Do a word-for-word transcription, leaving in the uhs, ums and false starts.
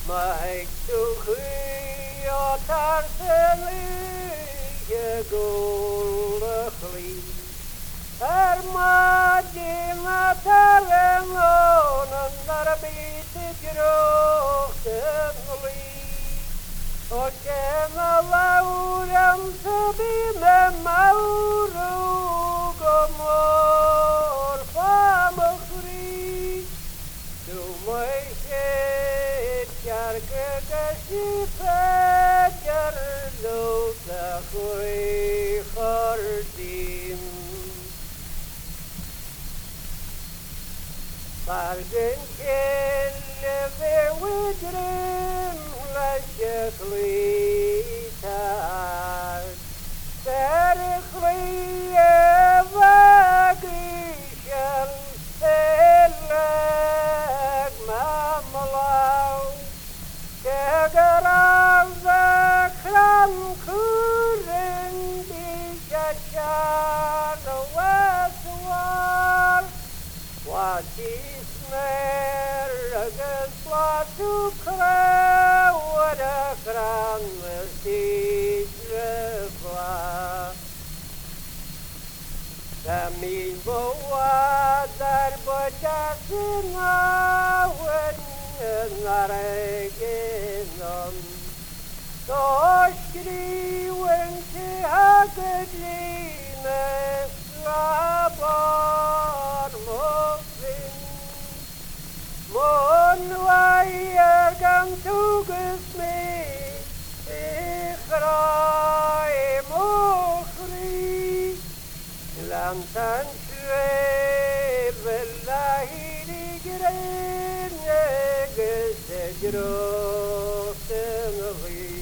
Armadina terrengen under bitet gråten och känna lauren förbi med maurug och mor fam och fri. Du mig sett kärkegashifet gerluta skoj skördim. Vargen kjelle ved udren lasje flytar. Der flyje vagrisjen elleg mamlau. Kjeger av kramkuren dikja kjær og vasvar. What is nergens plaats to what a krannes tidsrefla. Min boa där borta sinauen naregenom. Så skriven till hagedline slabar mokvin. Mon vajer kan tuges med ikrai mokri. Lantan svevela hidigren, gese gråten ri.